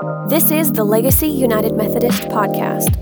This is the Legacy United Methodist Podcast.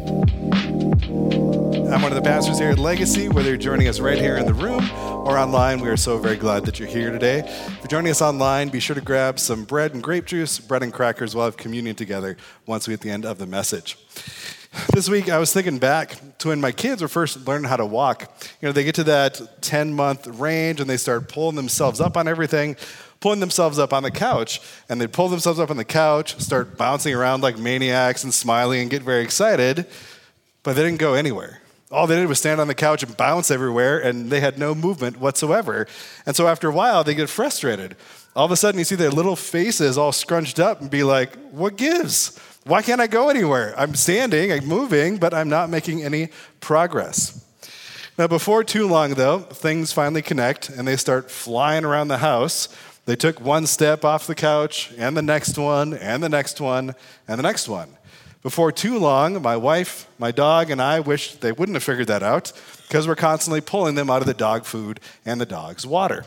I'm one of the pastors here at Legacy. Whether you're joining us right here in the room or online, we are so very glad that you're here today. If you're joining us online, be sure to grab some bread and grape juice, bread and crackers. We'll have communion together once we hit the end of the message. This week, I was thinking back to when my kids were first learning how to walk. You know, they get to that 10-month range and they start pulling themselves up on everything, pulling themselves up on the couch, and they'd pull themselves up on the couch, start bouncing around like maniacs and smiling and get very excited, but they didn't go anywhere. All they did was stand on the couch and bounce everywhere, and they had no movement whatsoever. And so after a while, they get frustrated. All of a sudden, you see their little faces all scrunched up and be like, what gives? Why can't I go anywhere? I'm standing, I'm moving, but I'm not making any progress. Now, before too long, though, things finally connect, and they start flying around the house. They took one step off the couch, and the next one, and the next one, and the next one. Before too long, my wife, my dog, and I wished they wouldn't have figured that out because we're constantly pulling them out of the dog food and the dog's water.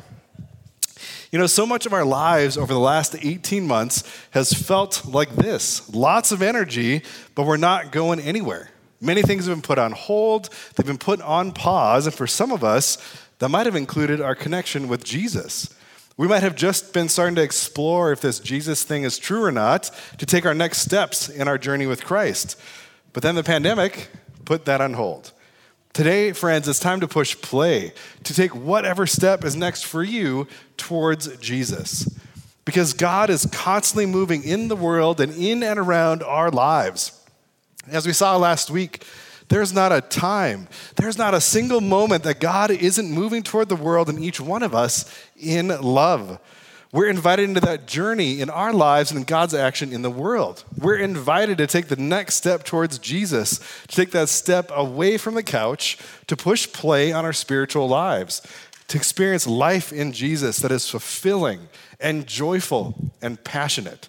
You know, so much of our lives over the last 18 months has felt like this. Lots of energy, but we're not going anywhere. Many things have been put on hold, they've been put on pause, and for some of us, that might have included our connection with Jesus. We might have just been starting to explore if this Jesus thing is true or not to take our next steps in our journey with Christ. But then the pandemic put that on hold. Today, friends, it's time to push play, to take whatever step is next for you towards Jesus. Because God is constantly moving in the world and in and around our lives. As we saw last week, there's not a time, there's not a single moment that God isn't moving toward the world and each one of us in love. We're invited into that journey in our lives and in God's action in the world. We're invited to take the next step towards Jesus, to take that step away from the couch, to push play on our spiritual lives, to experience life in Jesus that is fulfilling and joyful and passionate.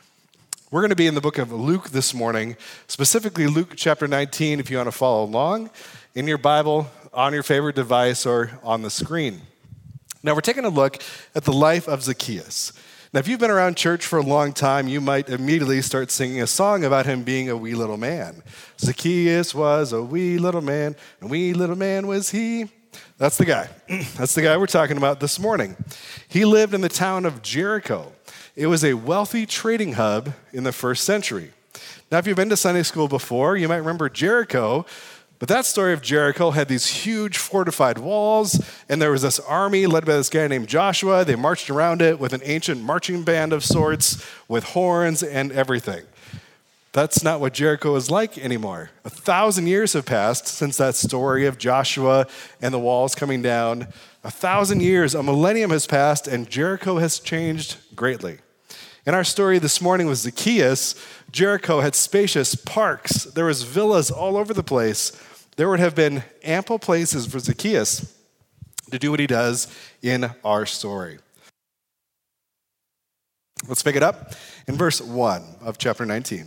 We're going to be in the book of Luke this morning, specifically Luke chapter 19, if you want to follow along in your Bible, on your favorite device, or on the screen. Now, we're taking a look at the life of Zacchaeus. Now, if you've been around church for a long time, you might immediately start singing a song about him being a wee little man. Zacchaeus was a wee little man, and wee little man was he. That's the guy. That's the guy we're talking about this morning. He lived in the town of Jericho. It was a wealthy trading hub in the first century. Now, if you've been to Sunday school before, you might remember Jericho, but that story of Jericho had these huge fortified walls, and there was this army led by this guy named Joshua. They marched around it with an ancient marching band of sorts, with horns and everything. That's not what Jericho is like anymore. 1,000 years have passed since that story of Joshua and the walls coming down. 1,000 years, a millennium has passed, and Jericho has changed greatly. In our story this morning with Zacchaeus, Jericho had spacious parks. There was villas all over the place. There would have been ample places for Zacchaeus to do what he does in our story. Let's pick it up in verse 1 of chapter 19.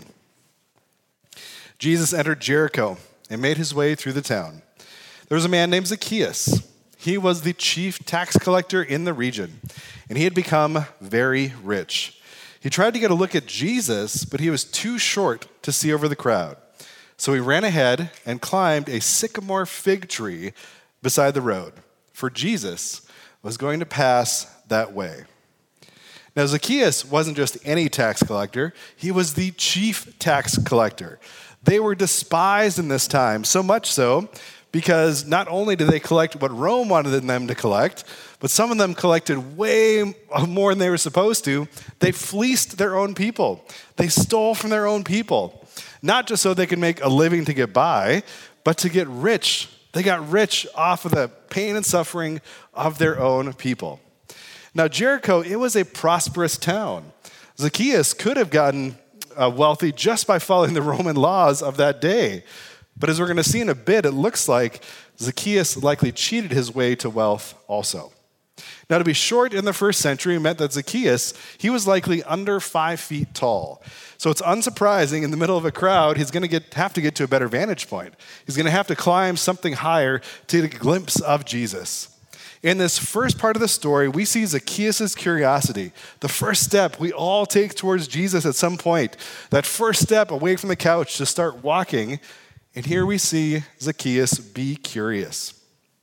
Jesus entered Jericho and made his way through the town. There was a man named Zacchaeus. He was the chief tax collector in the region, and he had become very rich. He tried to get a look at Jesus, but he was too short to see over the crowd. So he ran ahead and climbed a sycamore fig tree beside the road, for Jesus was going to pass that way. Now, Zacchaeus wasn't just any tax collector. He was the chief tax collector. They were despised in this time, so much so because not only did they collect what Rome wanted them to collect, but some of them collected way more than they were supposed to. They fleeced their own people. They stole from their own people, not just so they could make a living to get by, but to get rich. They got rich off of the pain and suffering of their own people. Now, Jericho, it was a prosperous town. Zacchaeus could have gotten wealthy just by following the Roman laws of that day. But as we're going to see in a bit, it looks like Zacchaeus likely cheated his way to wealth also. Now, to be short in the first century meant that Zacchaeus, he was likely under 5 feet tall. So it's unsurprising in the middle of a crowd, he's going to have to get to a better vantage point. He's going to have to climb something higher to get a glimpse of Jesus. In this first part of the story, we see Zacchaeus' curiosity, the first step we all take towards Jesus at some point, that first step away from the couch to start walking. And here we see Zacchaeus be curious.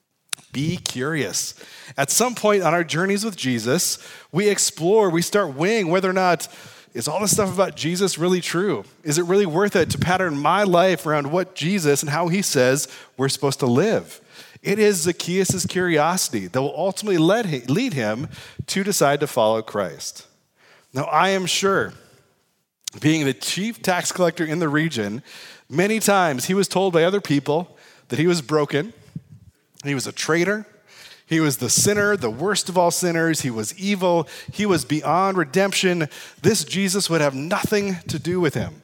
Be curious. At some point on our journeys with Jesus, we explore, we start weighing whether or not is all this stuff about Jesus really true? Is it really worth it to pattern my life around what Jesus and how he says we're supposed to live? It is Zacchaeus' curiosity that will ultimately lead him to decide to follow Christ. Now, I am sure, being the chief tax collector in the region, many times he was told by other people that he was broken, he was a traitor, he was the sinner, the worst of all sinners. He was evil. He was beyond redemption. This Jesus would have nothing to do with him.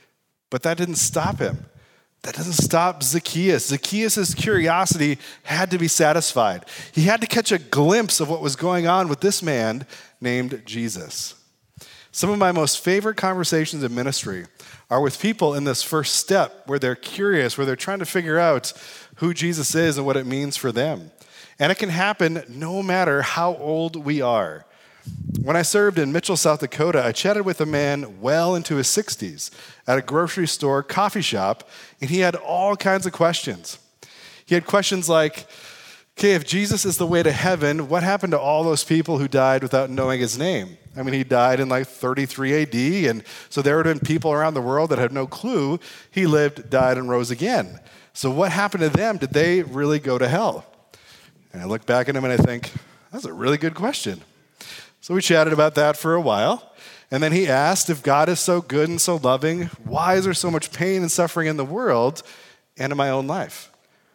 But that didn't stop him. That doesn't stop Zacchaeus. Zacchaeus' curiosity had to be satisfied. He had to catch a glimpse of what was going on with this man named Jesus. Some of my most favorite conversations in ministry are with people in this first step where they're curious, where they're trying to figure out who Jesus is and what it means for them. And it can happen no matter how old we are. When I served in Mitchell, South Dakota, I chatted with a man well into his 60s at a grocery store coffee shop, and he had all kinds of questions. He had questions like, okay, if Jesus is the way to heaven, what happened to all those people who died without knowing his name? I mean, he died in like 33 AD, and so there would have been people around the world that had no clue he lived, died, and rose again. So what happened to them? Did they really go to hell? And I look back at him and I think, that's a really good question. So we chatted about that for a while. And then he asked, if God is so good and so loving, why is there so much pain and suffering in the world and in my own life?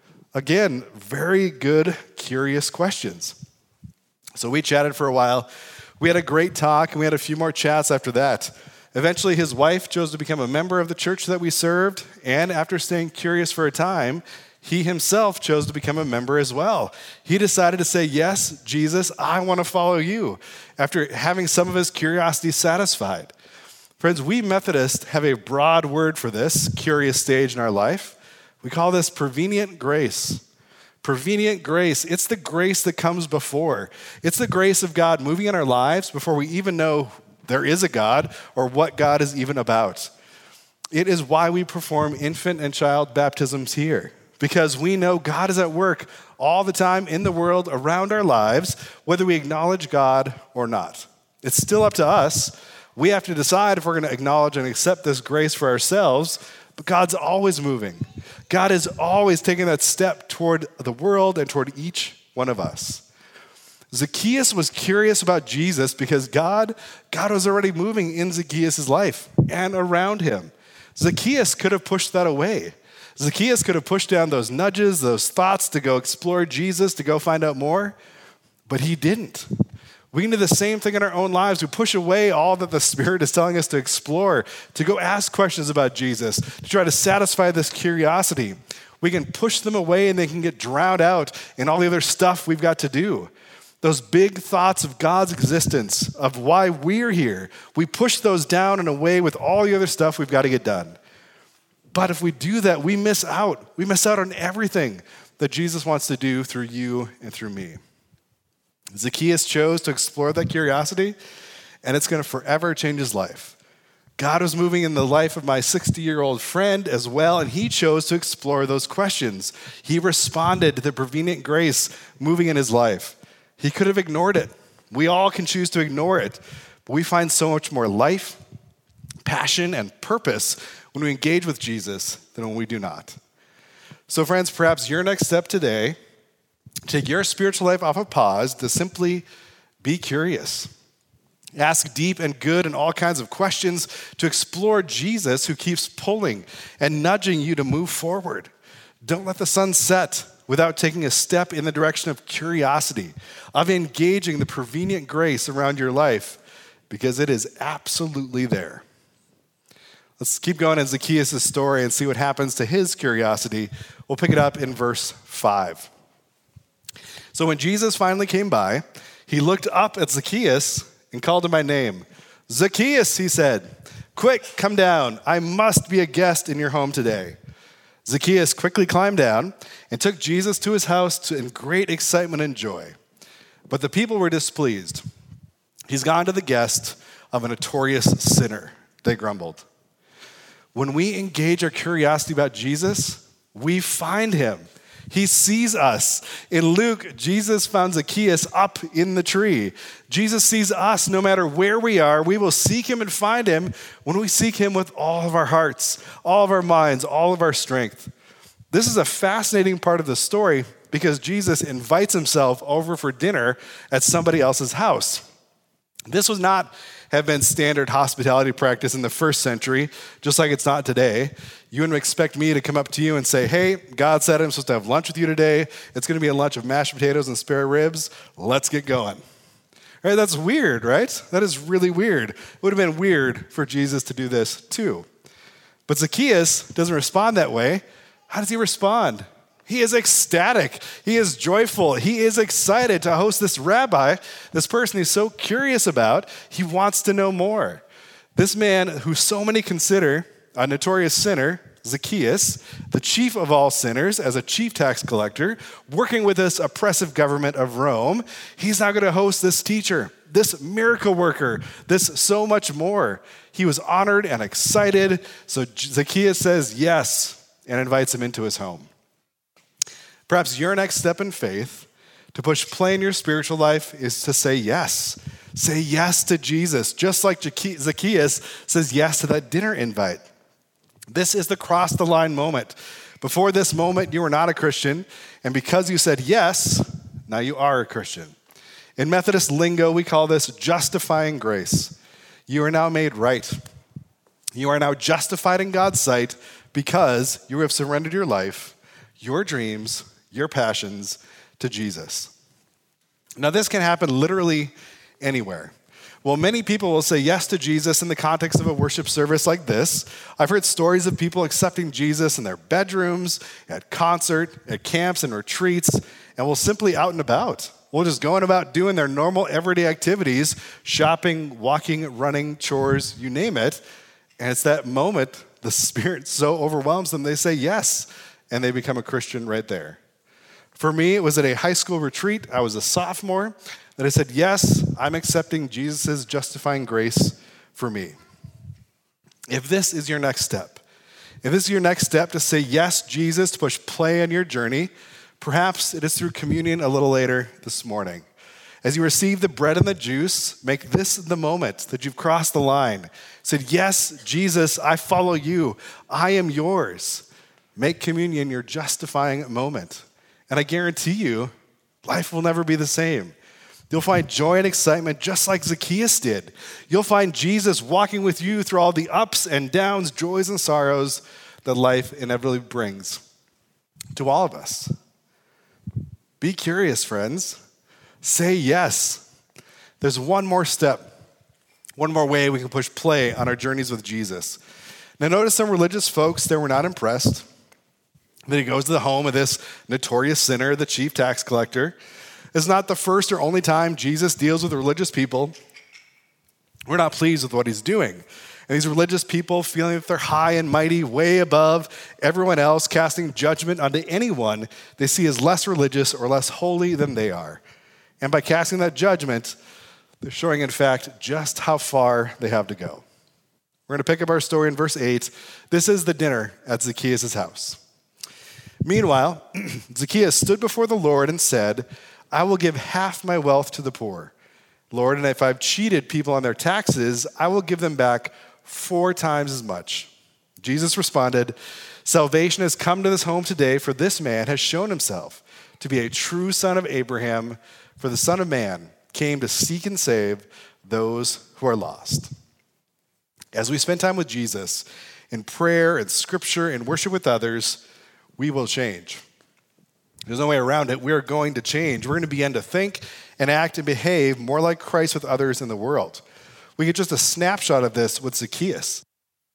Again, very good, curious questions. So we chatted for a while. We had a great talk, and we had a few more chats after that. Eventually, his wife chose to become a member of the church that we served, and after staying curious for a time, he himself chose to become a member as well. He decided to say, yes, Jesus, I want to follow you, after having some of his curiosity satisfied. Friends, we Methodists have a broad word for this curious stage in our life. We call this prevenient grace. Prevenient grace, it's the grace that comes before. It's the grace of God moving in our lives before we even know there is a God or what God is even about. It is why we perform infant and child baptisms here. Because we know God is at work all the time in the world around our lives, whether we acknowledge God or not. It's still up to us. We have to decide if we're going to acknowledge and accept this grace for ourselves, but God's always moving. God is always taking that step toward the world and toward each one of us. Zacchaeus was curious about Jesus because God was already moving in Zacchaeus' life and around him. Zacchaeus could have pushed that away. Zacchaeus could have pushed down those nudges, those thoughts to go explore Jesus, to go find out more, but he didn't. We can do the same thing in our own lives. We push away all that the Spirit is telling us to explore, to go ask questions about Jesus, to try to satisfy this curiosity. We can push them away and they can get drowned out in all the other stuff we've got to do. Those big thoughts of God's existence, of why we're here, we push those down and away with all the other stuff we've got to get done. But if we do that, we miss out. We miss out on everything that Jesus wants to do through you and through me. Zacchaeus chose to explore that curiosity, and it's going to forever change his life. God was moving in the life of my 60-year-old friend as well, and he chose to explore those questions. He responded to the prevenient grace moving in his life. He could have ignored it. We all can choose to ignore it, but we find so much more life, passion, and purpose when we engage with Jesus than when we do not. So friends, perhaps your next step today, take your spiritual life off of pause to simply be curious. Ask deep and good and all kinds of questions to explore Jesus who keeps pulling and nudging you to move forward. Don't let the sun set without taking a step in the direction of curiosity, of engaging the prevenient grace around your life, because it is absolutely there. Let's keep going in Zacchaeus' story and see what happens to his curiosity. We'll pick it up in verse 5. So when Jesus finally came by, he looked up at Zacchaeus and called him by name. Zacchaeus, he said, quick, come down. I must be a guest in your home today. Zacchaeus quickly climbed down and took Jesus to his house in great excitement and joy. But the people were displeased. He's gone to the guest of a notorious sinner, they grumbled. When we engage our curiosity about Jesus, we find him. He sees us. In Luke, Jesus found Zacchaeus up in the tree. Jesus sees us no matter where we are. We will seek him and find him when we seek him with all of our hearts, all of our minds, all of our strength. This is a fascinating part of the story because Jesus invites himself over for dinner at somebody else's house. This was not have been standard hospitality practice in the first century, just like it's not today. You wouldn't expect me to come up to you and say, hey, God said I'm supposed to have lunch with you today. It's going to be a lunch of mashed potatoes and spare ribs. Let's get going. Right? That's weird, right? That is really weird. It would have been weird for Jesus to do this too. But Zacchaeus doesn't respond that way. How does he respond? He is ecstatic. He is joyful. He is excited to host this rabbi, this person he's so curious about. He wants to know more. This man who so many consider a notorious sinner, Zacchaeus, the chief of all sinners as a chief tax collector, working with this oppressive government of Rome, he's now going to host this teacher, this miracle worker, this so much more. He was honored and excited, so Zacchaeus says yes and invites him into his home. Perhaps your next step in faith to push play in your spiritual life is to say yes. Say yes to Jesus, just like Zacchaeus says yes to that dinner invite. This is the cross the line moment. Before this moment, you were not a Christian, and because you said yes, now you are a Christian. In Methodist lingo, we call this justifying grace. You are now made right. You are now justified in God's sight because you have surrendered your life, your dreams, your passions to Jesus. Now, this can happen literally anywhere. Well, many people will say yes to Jesus in the context of a worship service like this. I've heard stories of people accepting Jesus in their bedrooms, at concert, at camps and retreats, and will simply out and about. We'll just going about doing their normal everyday activities, shopping, walking, running, chores, you name it. And it's that moment the Spirit so overwhelms them, they say yes, and they become a Christian right there. For me, it was at a high school retreat. I was a sophomore. That I said, yes, I'm accepting Jesus' justifying grace for me. If this is your next step, to say yes, Jesus, to push play on your journey, perhaps it is through communion a little later this morning. As you receive the bread and the juice, make this the moment that you've crossed the line. Said, yes, Jesus, I follow you. I am yours. Make communion your justifying moment. And I guarantee you, life will never be the same. You'll find joy and excitement just like Zacchaeus did. You'll find Jesus walking with you through all the ups and downs, joys and sorrows that life inevitably brings to all of us. Be curious, friends. Say yes. There's one more step, one more way we can push play on our journeys with Jesus. Now, notice some religious folks that were not impressed. Then he goes to the home of this notorious sinner, the chief tax collector. It's not the first or only time Jesus deals with religious people. We're not pleased with what he's doing. And these religious people feeling that they're high and mighty, way above everyone else, casting judgment onto anyone they see as less religious or less holy than they are. And by casting that judgment, they're showing, in fact, just how far they have to go. We're going to pick up our story in verse 8. This is the dinner at Zacchaeus' house. Meanwhile, Zacchaeus stood before the Lord and said, I will give half my wealth to the poor, Lord, and if I've cheated people on their taxes, I will give them back 4 times as much. Jesus responded, salvation has come to this home today, for this man has shown himself to be a true son of Abraham, for the Son of Man came to seek and save those who are lost. As we spend time with Jesus in prayer and scripture and worship with others, we will change. There's no way around it. We are going to change. We're going to begin to think and act and behave more like Christ with others in the world. We get just a snapshot of this with Zacchaeus.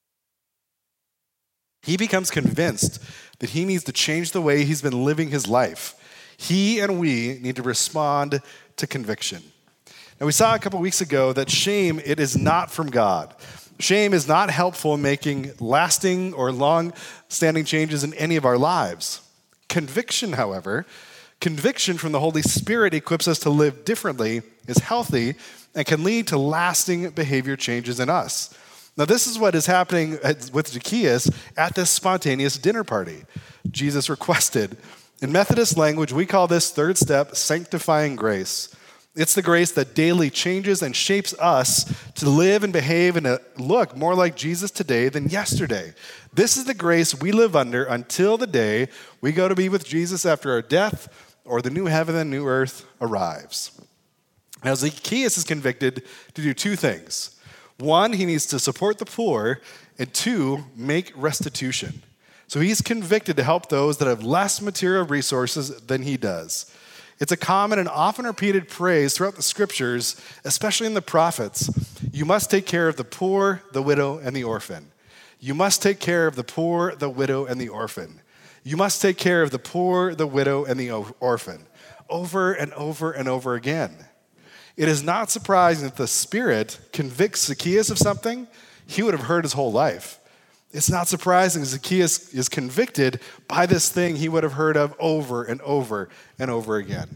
He becomes convinced that he needs to change the way he's been living his life. He and we need to respond to conviction. Now, we saw a couple weeks ago that shame, it is not from God. Shame is not helpful in making lasting or long-standing changes in any of our lives. Conviction, however, Conviction from the Holy Spirit equips us to live differently, is healthy, and can lead to lasting behavior changes in us. Now, this is what is happening with Zacchaeus at this spontaneous dinner party. Jesus requested. In Methodist language, we call this third step sanctifying grace. It's the grace that daily changes and shapes us to live and behave and look more like Jesus today than yesterday. This is the grace we live under until the day we go to be with Jesus after our death or the new heaven and new earth arrives. Now, Zacchaeus is convicted to do two things. One, he needs to support the poor, and two, make restitution. So he's convicted to help those that have less material resources than he does. It's a common and often repeated phrase throughout the scriptures, especially in the prophets. You must take care of the poor, the widow, and the orphan. You must take care of the poor, the widow, and the orphan. You must take care of the poor, the widow, and the orphan. Over and over and over again. It is not surprising that the Spirit convicts Zacchaeus of something he would have heard his whole life. It's not surprising Zacchaeus is convicted by this thing he would have heard of over and over and over again.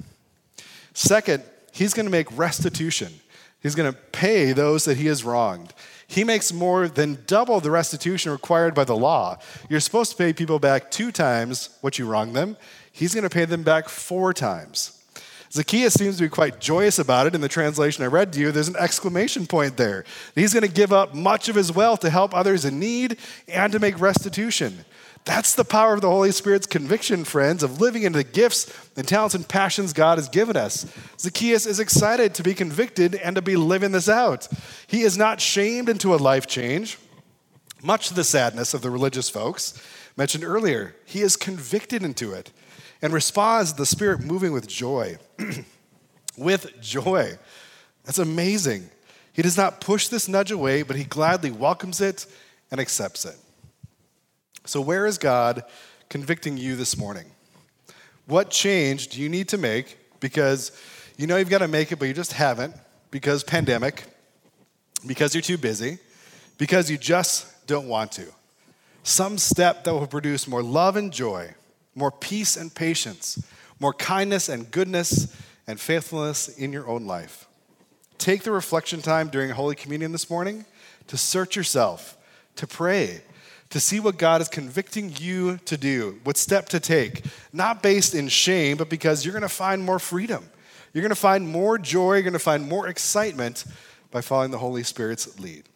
Second, he's going to make restitution. He's going to pay those that he has wronged. He makes more than double the restitution required by the law. You're supposed to pay people back 2 times what you wronged them. He's going to pay them back 4 times. Zacchaeus seems to be quite joyous about it. In the translation I read to you, there's an exclamation point there. He's going to give up much of his wealth to help others in need and to make restitution. That's the power of the Holy Spirit's conviction, friends, of living into the gifts and talents and passions God has given us. Zacchaeus is excited to be convicted and to be living this out. He is not shamed into a life change, much to the sadness of the religious folks mentioned earlier. He is convicted into it and responds to the Spirit moving with joy. With joy. That's amazing. He does not push this nudge away, but he gladly welcomes it and accepts it. So where is God convicting you this morning? What change do you need to make? Because you know you've got to make it, but you just haven't. Because pandemic. Because you're too busy. Because you just don't want to. Some step that will produce more love and joy, more peace and patience, more kindness and goodness and faithfulness in your own life. Take the reflection time during Holy Communion this morning to search yourself, to pray, to see what God is convicting you to do, what step to take, not based in shame, but because you're going to find more freedom. You're going to find more joy, you're going to find more excitement by following the Holy Spirit's lead.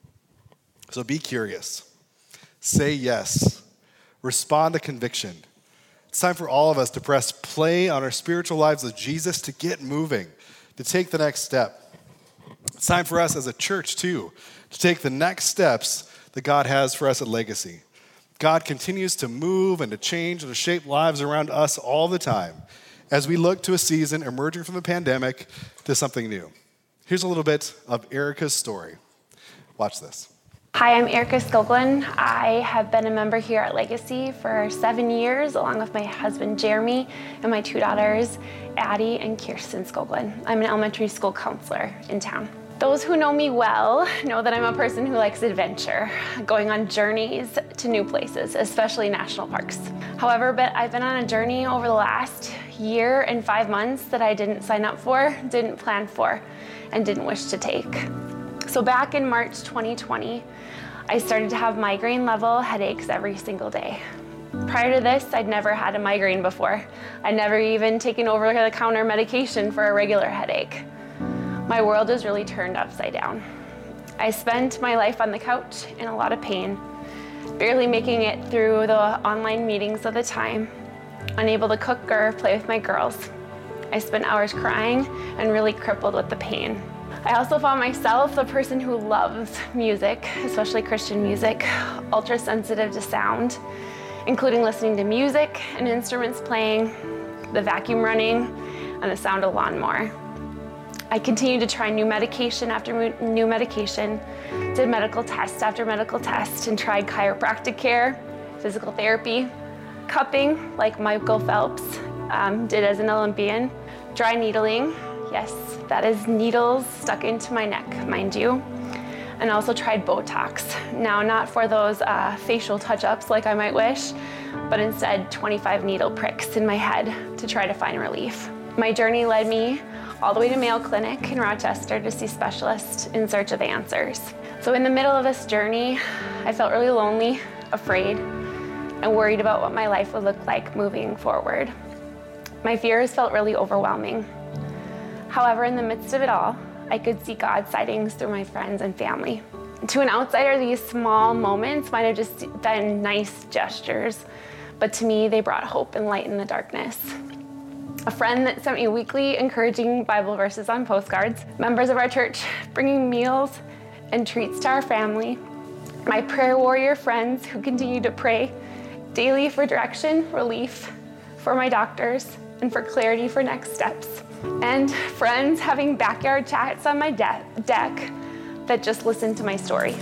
So be curious. Say yes. Respond to conviction. It's time for all of us to press play on our spiritual lives with Jesus, to get moving, to take the next step. It's time for us as a church, too, to take the next steps that God has for us at Legacy. God continues to move and to change and to shape lives around us all the time as we look to a season emerging from the pandemic to something new. Here's a little bit of Erica's story. Watch this. Hi, I'm Erica Skoglund. I have been a member here at Legacy for 7 years, along with my husband, Jeremy, and my 2 daughters, Addie and Kirsten Skoglund. I'm an elementary school counselor in town. Those who know me well know that I'm a person who likes adventure, going on journeys to new places, especially national parks. However, I've been on a journey over the last year and 5 months that I didn't sign up for, didn't plan for, and didn't wish to take. So back in March 2020, I started to have migraine-level headaches every single day. Prior to this, I'd never had a migraine before. I'd never even taken over-the-counter medication for a regular headache. My world was really turned upside down. I spent my life on the couch in a lot of pain, barely making it through the online meetings of the time, unable to cook or play with my girls. I spent hours crying and really crippled with the pain. I also found myself a person who loves music, especially Christian music, ultra sensitive to sound, including listening to music and instruments playing, the vacuum running, and the sound of lawnmower. I continued to try new medication after new medication, did medical test after medical test, and tried chiropractic care, physical therapy, cupping like Michael Phelps did as an Olympian, dry needling. Yes, that is needles stuck into my neck, mind you. And also tried Botox. Now, not for those facial touch-ups like I might wish, but instead 25 needle pricks in my head to try to find relief. My journey led me all the way to Mayo Clinic in Rochester to see specialists in search of answers. So in the middle of this journey, I felt really lonely, afraid, and worried about what my life would look like moving forward. My fears felt really overwhelming. However, in the midst of it all, I could see God's sightings through my friends and family. To an outsider, these small moments might have just been nice gestures, but to me, they brought hope and light in the darkness. A friend that sent me weekly encouraging Bible verses on postcards, members of our church bringing meals and treats to our family, my prayer warrior friends who continue to pray daily for direction, relief for my doctors, and for clarity for next steps. And friends having backyard chats on my deck that just listened to my story.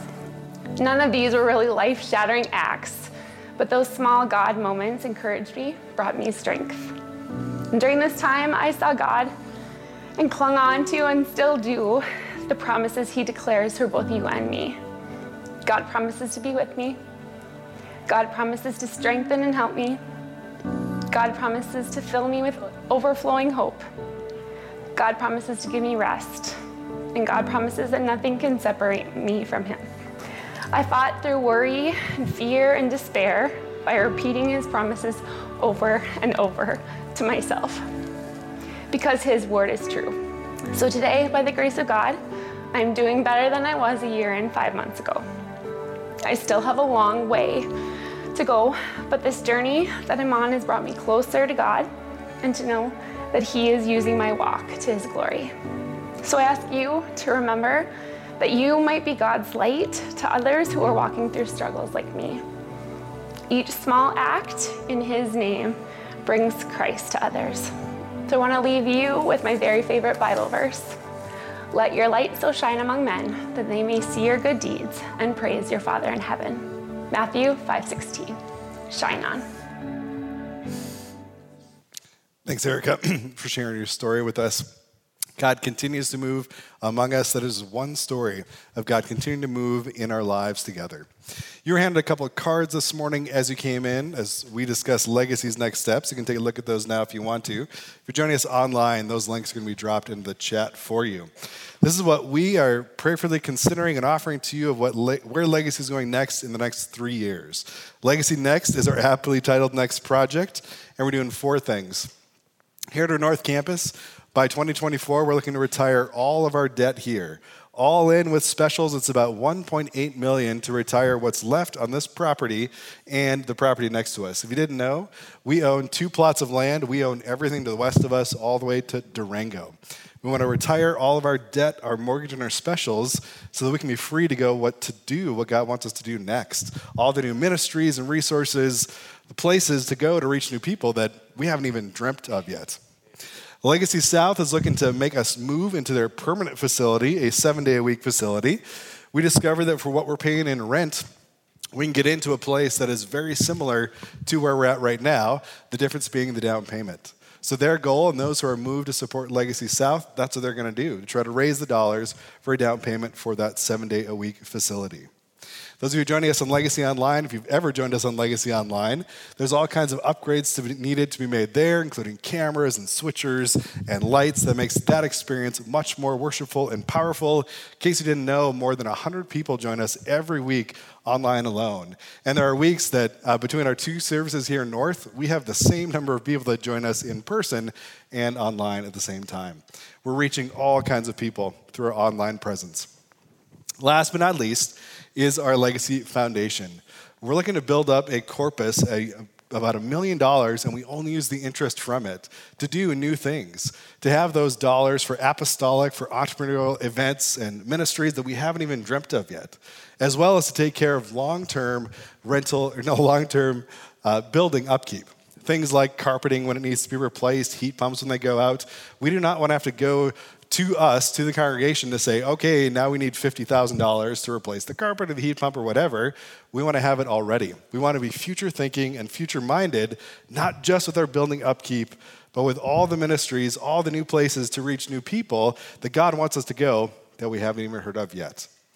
None of these were really life-shattering acts, but those small God moments encouraged me, brought me strength. And during this time, I saw God and clung on to and still do the promises he declares for both you and me. God promises to be with me. God promises to strengthen and help me. God promises to fill me with overflowing hope. God promises to give me rest. And God promises that nothing can separate me from him. I fought through worry and fear and despair by repeating his promises over and over to myself, because his word is true. So today, by the grace of God, I'm doing better than I was a year and 5 months ago. I still have a long way to go, but this journey that I'm on has brought me closer to God and to know that he is using my walk to his glory. So I ask you to remember that you might be God's light to others who are walking through struggles like me. Each small act in his name brings Christ to others. So I want to leave you with my very favorite Bible verse. Let your light so shine among men that they may see your good deeds and praise your Father in heaven. Matthew 5:16. Shine on. Thanks, Erica, for sharing your story with us. God continues to move among us. That is one story of God continuing to move in our lives together. You were handed a couple of cards this morning as you came in, as we discussed Legacy's next steps. You can take a look at those now if you want to. If you're joining us online, those links are going to be dropped into the chat for you. This is what we are prayerfully considering and offering to you of where Legacy is going next in the next 3 years. Legacy Next is our aptly titled next project, and we're doing 4 things. Here at our North Campus, by 2024, we're looking to retire all of our debt here. All in with specials, it's about $1.8 million to retire what's left on this property and the property next to us. If you didn't know, we own 2 plots of land. We own everything to the west of us all the way to Durango. We want to retire all of our debt, our mortgage, and our specials so that we can be free to go what God wants us to do next. All the new ministries and resources, the places to go to reach new people that we haven't even dreamt of yet. Legacy South is looking to make us move into their permanent facility, a 7-day-a-week facility. We discovered that for what we're paying in rent, we can get into a place that is very similar to where we're at right now, the difference being the down payment. So their goal, and those who are moved to support Legacy South, that's what they're going to do, to try to raise the dollars for a down payment for that 7-day-a-week facility. Those of you joining us on Legacy Online, if you've ever joined us on Legacy Online, there's all kinds of upgrades needed to be made there, including cameras and switchers and lights that makes that experience much more worshipful and powerful. In case you didn't know, more than 100 people join us every week online alone. And there are weeks that between our 2 services here in North, we have the same number of people that join us in person and online at the same time. We're reaching all kinds of people through our online presence. Last but not least is our Legacy Foundation. We're looking to build up a corpus, about $1 million, and we only use the interest from it to do new things, to have those dollars for apostolic, for entrepreneurial events and ministries that we haven't even dreamt of yet, as well as to take care of long-term building upkeep. Things like carpeting when it needs to be replaced, heat pumps when they go out. We do not want to have to go to the congregation to say, okay, now we need $50,000 to replace the carpet or the heat pump or whatever. We want to have it already. We want to be future thinking and future minded, not just with our building upkeep, but with all the ministries, all the new places to reach new people that God wants us to go that we haven't even heard of yet.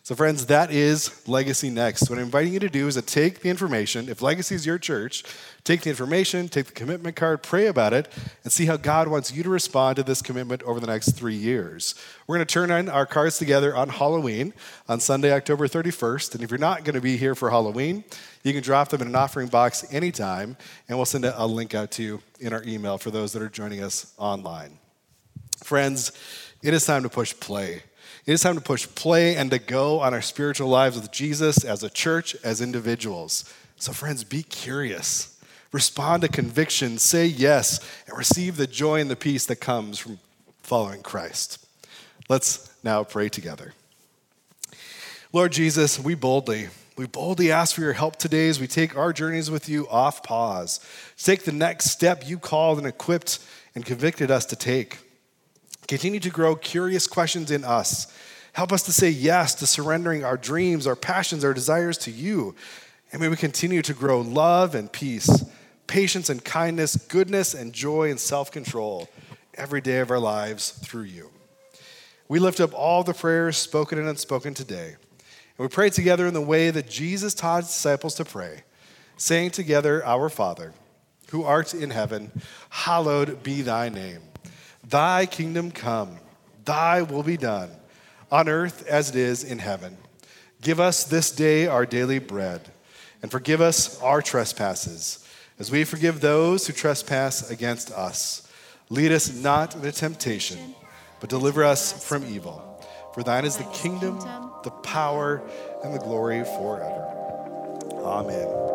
So friends, that is Legacy Next. What I'm inviting you to do is to take the information, if Legacy is your church, take the information, take the commitment card, pray about it, and see how God wants you to respond to this commitment over the next 3 years. We're going to turn in our cards together on Halloween, on Sunday, October 31st. And if you're not going to be here for Halloween, you can drop them in an offering box anytime, and we'll send a link out to you in our email for those that are joining us online. Friends, it is time to push play. It is time to push play and to go on our spiritual lives with Jesus as a church, as individuals. So friends, be curious. Respond to conviction, say yes, and receive the joy and the peace that comes from following Christ. Let's now pray together. Lord Jesus, we boldly ask for your help today as we take our journeys with you off pause. Take the next step you called and equipped and convicted us to take. Continue to grow curious questions in us. Help us to say yes to surrendering our dreams, our passions, our desires to you. And may we continue to grow love and peace, patience and kindness, goodness and joy and self-control every day of our lives through you. We lift up all the prayers spoken and unspoken today. And we pray together in the way that Jesus taught his disciples to pray, saying together, Our Father, who art in heaven, hallowed be thy name. Thy kingdom come, thy will be done, on earth as it is in heaven. Give us this day our daily bread, and forgive us our trespasses, as we forgive those who trespass against us. Lead us not into temptation, but deliver us from evil. For thine is the kingdom, the power, and the glory forever. Amen.